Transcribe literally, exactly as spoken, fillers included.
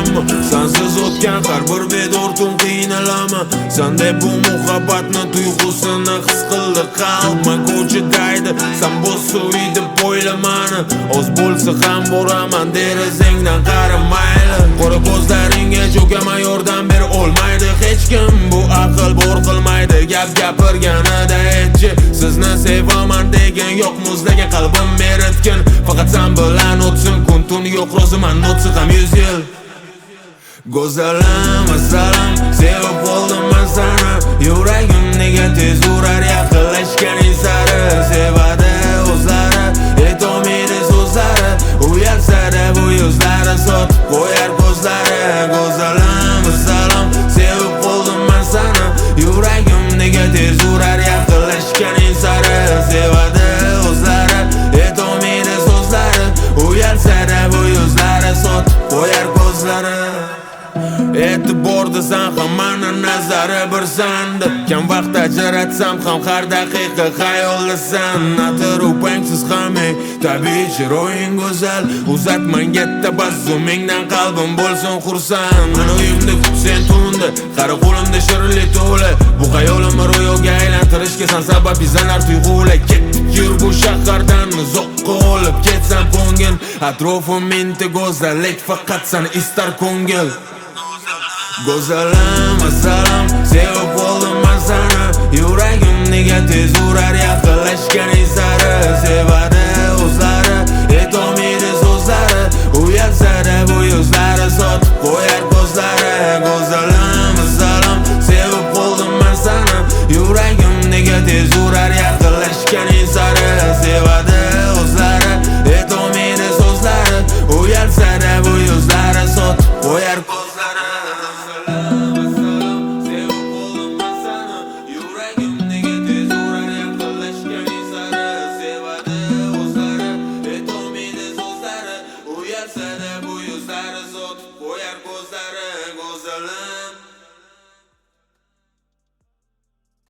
Ammo sensiz o'tgan har bir bedortum qiynalama. Sendek bu muhabbatni tuyg'usini his qildi qalb. Ko'chidaydi sen bo'lsa uyda o'ylamani. Oz bo'lsa ham boraman derazangdan qaramayli. Qora ko'zlaringga cho'kama yordam ber olmaydi hech kim. Bu aql bor qilmaydi gap gapirganida aytchi. Sizni sevaman degan yo'q muzlagan qalbim meritgan. Faqat sen bilan o'tsin kun tun yo'q roziman o'tsin ham yuz yil. Go'zalim assalam sevib qoldim men seni. Yuragim nega tez urar yaqinlashganing sari. Sevadi o'zlari aytolmaydi so'zlari. Uyalsa-da bu yuzlari sotib qo'yar ko'zlari. Go'zalim assalam sevib qoldim men seni. Yuragim nega tez urar yaqinlashganing sari. Sevadi o'zlari aytolmaydi so'zlari. Uyalsa-da bu yuzlari sotib qo'yar ko'zlari. E'tiborda sen hammani nazari bir sanda. Kam vaqt ajratsam ham har daqiqa xayoldasan. Atirupangsiz ham ey tabiiy chiroying go'zal. Uzatmanga tabassumingdan qalbim bo'lsin xursand. Men uyimda sen tunda, qara qo'limda shirinli to'la. Bu xayolimni ro'yoga aylantirishga sen sabab izanar tuyg'ular. Ketdik yur bu shahardan uzoqqa olib ketsam ko'ngil. Atrofim menda go'zallik faqat seni istar ko'ngil. Go'zalim assalam sevib qoldim men seni. Yuragim nega tez urar yaqinlashganing sari. Sevadi o'zlari aytolmaydi so'zlari. Uyalsa-da bu yuzlari sotib qo'yar ko'zlari. Go'zalim assalam sevib qoldim men seni. Yuragim nega tez urar yaqinlashganing sari. Sevadi o'zlari aytolmaydi so'zlari. Uyalsa-da bu yuzlari sotib qo'yar ko'zlari. Said